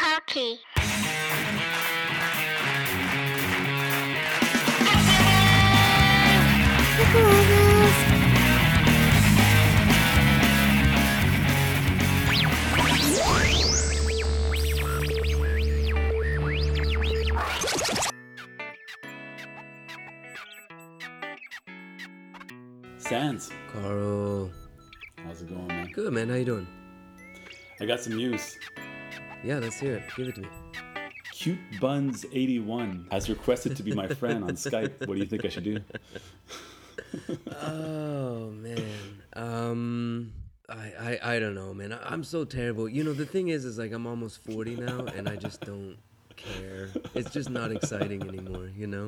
hockey. Sans, Carl. how's it going, man? Good, man. How you doing? I got some news. Yeah, let's hear it. Give it to me. Cute Buns 81 has requested to be my friend on Skype. What do you think I should do? Oh, man. I don't know, man. I'm so terrible. You know, the thing is like I'm almost 40 now, and I just don't care. It's just not exciting anymore, you know?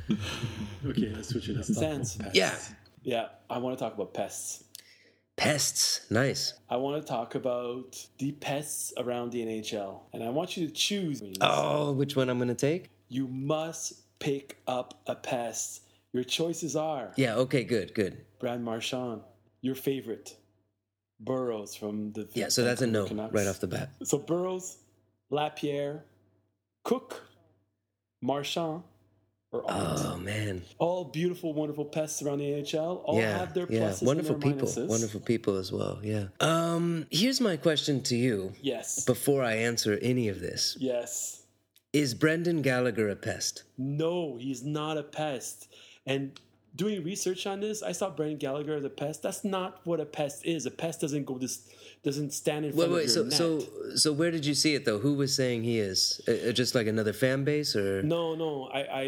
Okay, let's switch it up. Sans. Yeah. Yeah, I want to talk about pests. Pests. Nice. I want to talk about the pests around the NHL. And I want you to choose. Oh, which one I'm going to take? You must pick up a pest. Your choices are Yeah, okay, good. Brad Marchand, your favorite. Burroughs from the Yeah, so that's a no Canucks. right off the bat. So Burroughs, Lapierre, Cook, Marchand, or Ott. Oh, man. All beautiful, wonderful pests around the NHL. All have their pluses Wonderful and their people. minuses. Wonderful people as well, yeah. Here's my question to you Yes. before I answer any of this. Yes. Is Brendan Gallagher a pest? No, he's not a pest. And doing research on this, I saw Brendan Gallagher as a pest. That's not what a pest is. A pest doesn't stand in front of your net. So where did you see it though? Who was saying he is? Just like another fan base, or No.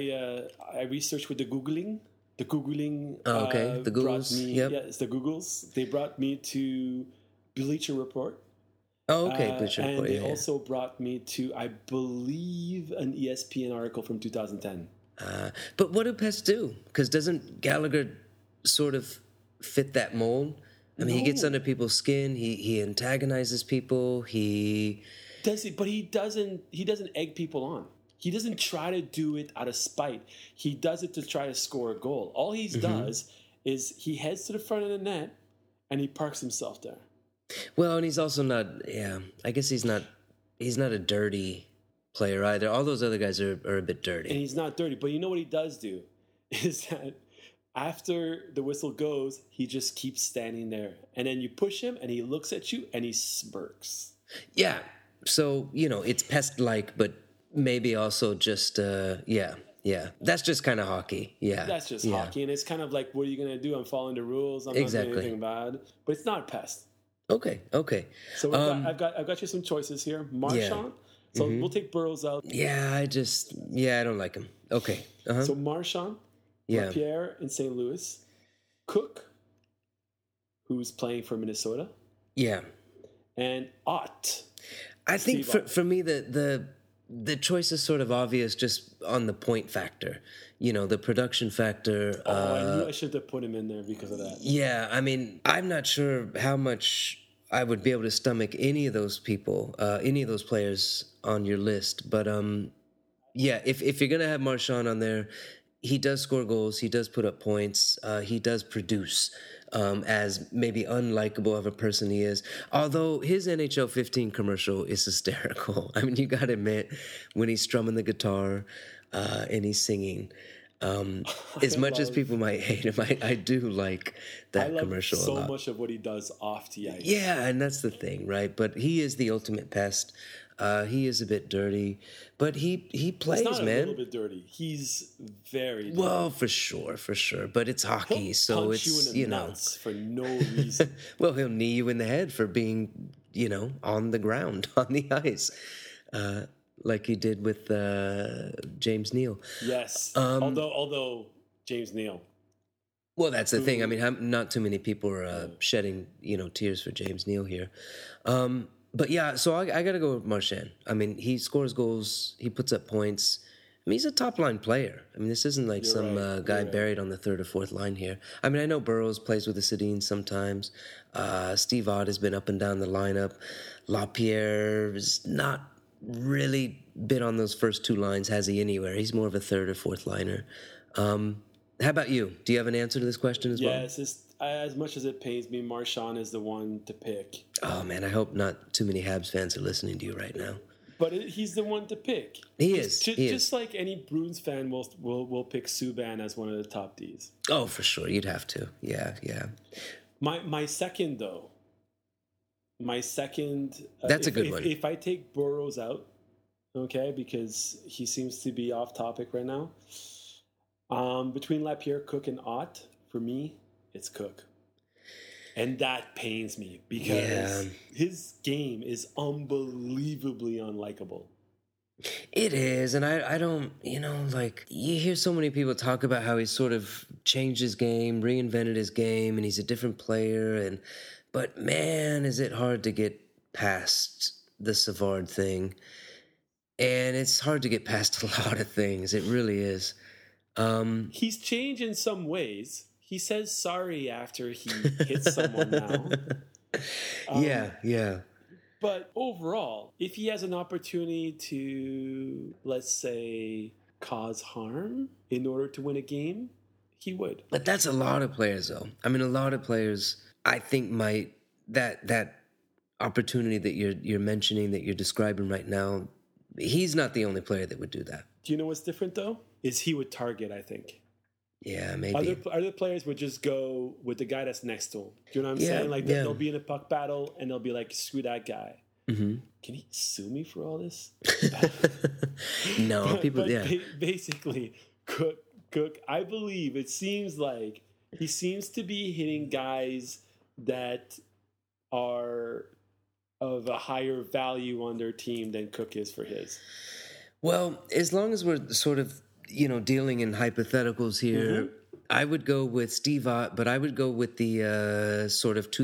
I researched with the Googling. The Googling. Oh, okay. The brought Googles, me. yep. Yeah, it's the Googles. They brought me to Bleacher Report. Oh, okay, Bleacher and Report, they yeah. also brought me to, I believe, an ESPN article from 2010. But what do pests do? Because doesn't Gallagher sort of fit that mold? I mean, he gets No. under people's skin. He antagonizes people. Does he? But he doesn't egg people on. He doesn't try to do it out of spite. He does it to try to score a goal. All he does is he heads to the front of the net and he parks himself there. Well, and he's also not. Yeah, I guess he's not a dirty player either. All those other guys are a bit dirty. And he's not dirty. But you know what he does do? Is that after the whistle goes, he just keeps standing there. And then you push him and he looks at you and he smirks. Yeah. So, you know, it's pest-like, but maybe also just, yeah. That's just kind of hockey. Yeah. That's just yeah. hockey. And it's kind of like, what are you going to do? I'm following the rules. I'm Exactly. not doing anything bad. But it's not a pest. Okay. So I've got you some choices here. Marchand. So we'll take Burroughs out. Yeah, I don't like him. Okay. Uh-huh. So Marchand, Yeah. Lapierre in St. Louis, Cook, who's playing for Minnesota, Yeah. and Ott. I think Steve Ott. for me the choice is sort of obvious just on the point factor. You know, the production factor. I knew I should have put him in there because of that. Yeah, I mean, I'm not sure how much I would be able to stomach any of those people, any of those players on your list. But yeah, if you're gonna have Marchand on there, he does score goals, he does put up points, he does produce. As maybe unlikable of a person he is. Although his NHL 15 commercial is hysterical. I mean, you got to admit, when he's strumming the guitar and he's singing, as much as people might hate him, I do like that I love commercial a so lot. much of what he does off the ice. Yeah, and that's the thing, right? But he is the ultimate pest. He is a bit dirty, but he plays, He's not a man. little bit dirty. He's very dirty. Well, for sure. But it's hockey, He'll so punch it's, you in the nuts for no reason. Well, he'll knee you in the head for being, on the ground, on the ice, like he did with James Neal. Yes. Although James Neal. Well, that's the thing. I mean, not too many people are shedding, tears for James Neal here. But yeah, so I got to go with Marchand. I mean, he scores goals, he puts up points. I mean, he's a top-line player. I mean, this isn't like You're some right. guy You're right. buried on the third or fourth line here. I mean, I know Burroughs plays with the Sedins sometimes. Steve Ott has been up and down the lineup. Lapierre has not really been on those first two lines, has he, anywhere? He's more of a third or fourth liner. How about you? Do you have an answer to this question as well? Yes, as much as it pains me, Marchand is the one to pick. Oh, man, I hope not too many Habs fans are listening to you right now. But he's the one to pick. He is. Just like any Bruins fan will pick Subban as one of the top Ds. Oh, for sure. You'd have to. Yeah. My second, though. That's a good one. If I take Burrows out, okay, because he seems to be off topic right now. Between Lapierre, Cook, and Ott, for me, it's Cook. And that pains me because his game is unbelievably unlikable. It is, and I don't, like, you hear so many people talk about how he's sort of changed his game, reinvented his game, and he's a different player, but man, is it hard to get past the Savard thing. And it's hard to get past a lot of things. It really is. He's changed in some ways. He says sorry after he hits someone now. Yeah. But overall, if he has an opportunity to, let's say, cause harm in order to win a game, he would. But that's a lot of players, though. I mean, a lot of players, I think, might that opportunity that you're mentioning, that you're describing right now. He's not the only player that would do that. Do you know what's different, though? Is he would target, I think. Yeah, maybe. Other players would just go with the guy that's next to him. Do you know what I'm saying? Like, they'll be in a puck battle, and they'll be like, screw that guy. Mm-hmm. Can he sue me for all this? No, people, Basically, Cook, I believe it seems like he seems to be hitting guys that are of a higher value on their team than Cook is for his. Well, as long as we're sort of, dealing in hypotheticals here, I would go with Steve Ott, but I would go with the sort of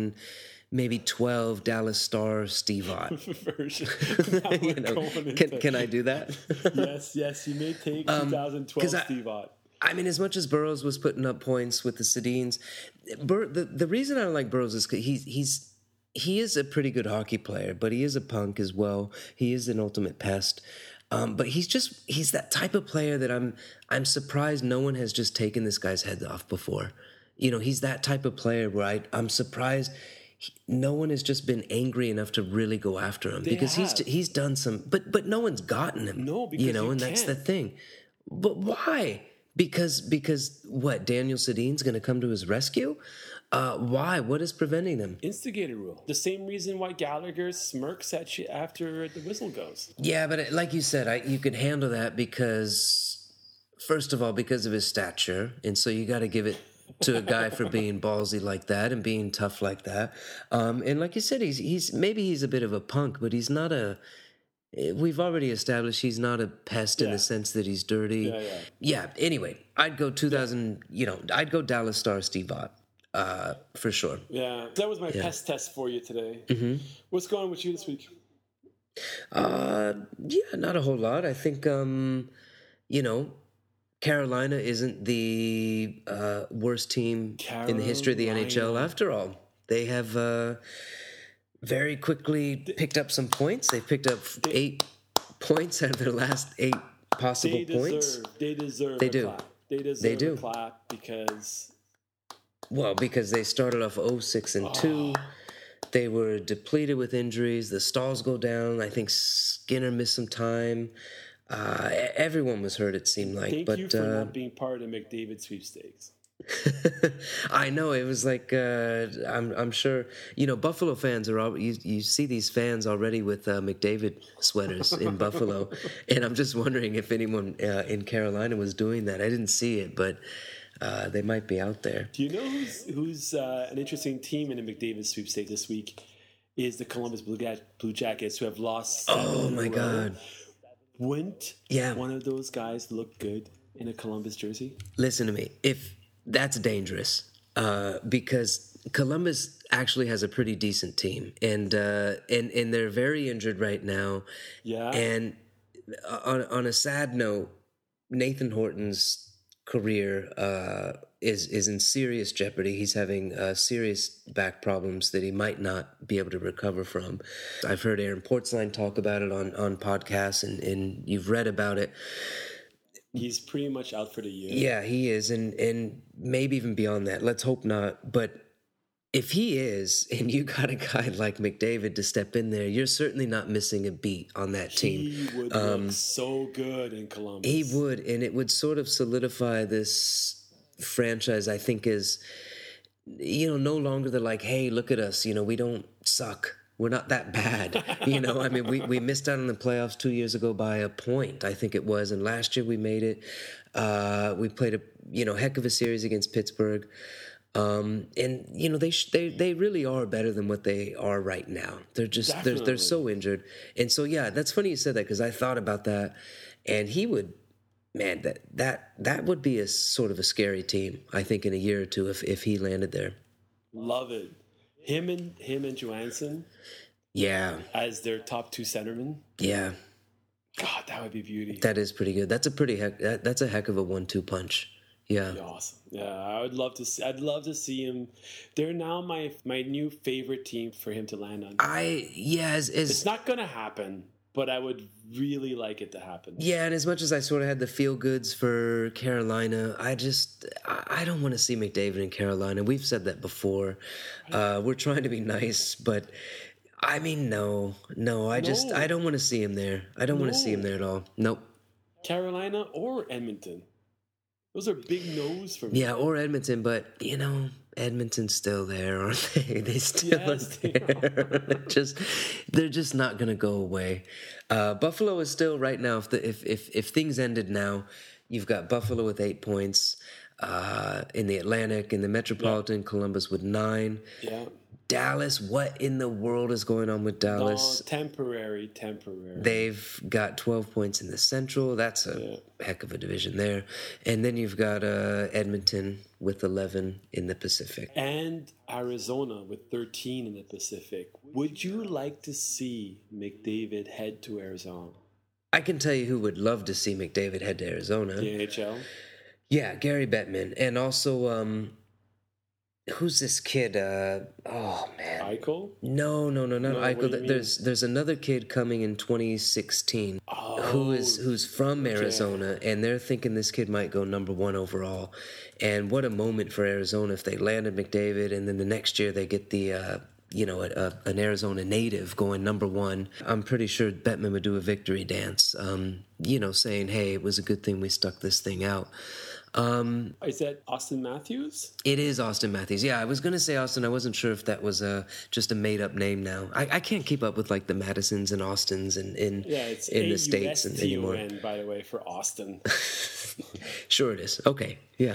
2012 Dallas Star Steve Ott version. Can I do that? Yes, you may take 2012 Steve Ott. I mean, as much as Burroughs was putting up points with the Sedins, the reason I don't like Burroughs is because he is a pretty good hockey player, but he is a punk as well. He is an ultimate pest. But he's that type of player that I'm surprised no one has just taken this guy's head off before. He's that type of player where I'm surprised no one has just been angry enough to really go after him because he's done some, but no one's gotten him. No, because and that's the thing. But why? Because what? Daniel Sedin's going to come to his rescue? Why? What is preventing them? Instigator rule. The same reason why Gallagher smirks at you after the whistle goes. Yeah, but like you said, you could handle that because, first of all, because of his stature, and so you got to give it to a guy for being ballsy like that and being tough like that. And like you said, he's a bit of a punk, but he's not a. We've already established he's not a pest in the sense that he's dirty. Yeah. Anyway, I'd go 2000. I'd go Dallas Star Steve Ott. For sure. Yeah, that was my pest test for you today. Mm-hmm. What's going on with you this week? Not a whole lot. I think, Carolina isn't the worst team in the history of the NHL after all. They have very quickly picked up some points. They've picked up 8 points out of their last 8 possible points. They deserve a clap. They deserve a clap because... Well, because they started off 0-6-2. They were depleted with injuries. The Stalls go down. I think Skinner missed some time. Everyone was hurt, it seemed like. Thank you for not being part of the McDavid sweepstakes. I know. It was like, I'm sure, Buffalo fans are all, you see these fans already with McDavid sweaters in Buffalo. And I'm just wondering if anyone in Carolina was doing that. I didn't see it, but... they might be out there. Do you know who's an interesting team in the McDavid sweepstakes this week? Is the Columbus Blue Jackets, who have lost 7 Oh my God! Wouldn't one of those guys look good in a Columbus jersey? Listen to me. If that's dangerous, because Columbus actually has a pretty decent team, and they're very injured right now. Yeah. And on a sad note, Nathan Horton's career is in serious jeopardy. He's having serious back problems that he might not be able to recover from. I've heard Aaron Portzline talk about it on podcasts, and you've read about it. He's pretty much out for the year. Yeah, he is, and maybe even beyond that. Let's hope not. But if he is, and you got a guy like McDavid to step in there, you're certainly not missing a beat on that team. He would look so good in Columbus. He would, and it would sort of solidify this franchise, I think, is, no longer they're like, hey, look at us, we don't suck. We're not that bad. I mean, we missed out on the playoffs 2 years ago by a point, I think it was, and last year we made it. We played a heck of a series against Pittsburgh. And they really are better than what they are right now. They're just they're so injured, and so yeah, that's funny you said that because I thought about that, and he would, man, that would be a sort of a scary team. I think in a year or two if he landed there. Love it, him and Johansson, yeah, as their top two centermen. Yeah, God, that would be beauty. That is pretty good. That's a heck of a 1-2 punch. Yeah, awesome. Yeah, I'd love to see him. They're now my new favorite team for him to land on. It's not gonna happen, but I would really like it to happen. Yeah, and as much as I sort of had the feel goods for Carolina, I don't want to see McDavid in Carolina. We've said that before. We're trying to be nice, but I mean, no, I don't want to see him there. I don't want to see him there at all. Nope. Carolina or Edmonton. Those are big no's for me. Yeah, or Edmonton, but Edmonton's still there, aren't they? They still are there. They're just not gonna go away. Buffalo is still right now. If things ended now, you've got Buffalo with 8 points in the Atlantic, in the Metropolitan, Columbus with 9. Yeah. Dallas, what in the world is going on with Dallas? No, temporary. They've got 12 points in the Central. That's a heck of a division there. And then you've got Edmonton with 11 in the Pacific. And Arizona with 13 in the Pacific. Would you like to see McDavid head to Arizona? I can tell you who would love to see McDavid head to Arizona. The NHL? Yeah, Gary Bettman. And also... who's this kid? Oh man, Eichel? No, not Eichel. There's another kid coming in 2016 who's from Arizona, and they're thinking this kid might go number 1 overall. And what a moment for Arizona if they landed McDavid, and then the next year they get the an Arizona native going number 1. I'm pretty sure Bettman would do a victory dance, saying, "Hey, it was a good thing we stuck this thing out." Is that Austin Matthews? It is Austin Matthews. Yeah, I was going to say Austin. I wasn't sure if that was just a made-up name now. I can't keep up with like the Madisons and Austins in the States anymore. By the way, for Austin. Sure it is. Okay. Yeah.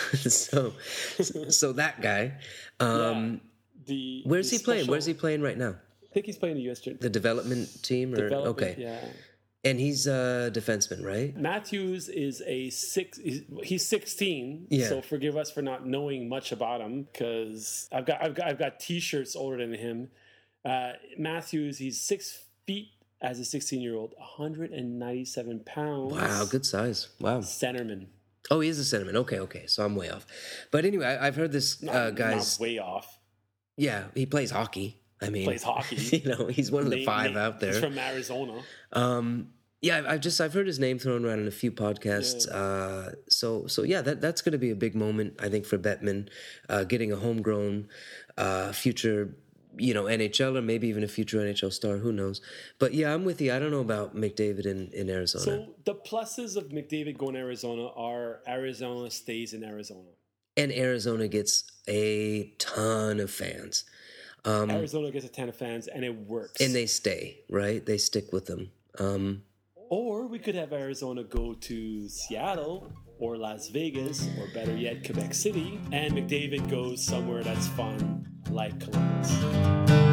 So that guy. Where's he playing? Where's he playing right now? I think he's playing the U.S. The development team? Okay. Yeah. And he's a defenseman, right? Matthews is he's 16. Yeah. So forgive us for not knowing much about him because I've got T-shirts older than him. Matthews, he's 6 feet as a 16-year-old, 197 pounds. Wow, good size. Wow. Centerman. Oh, he is a centerman. Okay. So I'm way off. But anyway, I've heard this guy's not way off. Yeah, he plays hockey. I mean, plays hockey. He's one of the 5 out there. He's from Arizona. I've heard his name thrown around in a few podcasts. Yeah. So yeah, that's going to be a big moment, I think, for Bettman, getting a homegrown future, NHL or maybe even a future NHL star. Who knows? But yeah, I'm with you. I don't know about McDavid in Arizona. So the pluses of McDavid going to Arizona are Arizona stays in Arizona, and Arizona gets a ton of fans. Arizona gets a ton of fans, and it works. And they stay, right? They stick with them. Or we could have Arizona go to Seattle or Las Vegas, or better yet, Quebec City, and McDavid goes somewhere that's fun, like Columbus.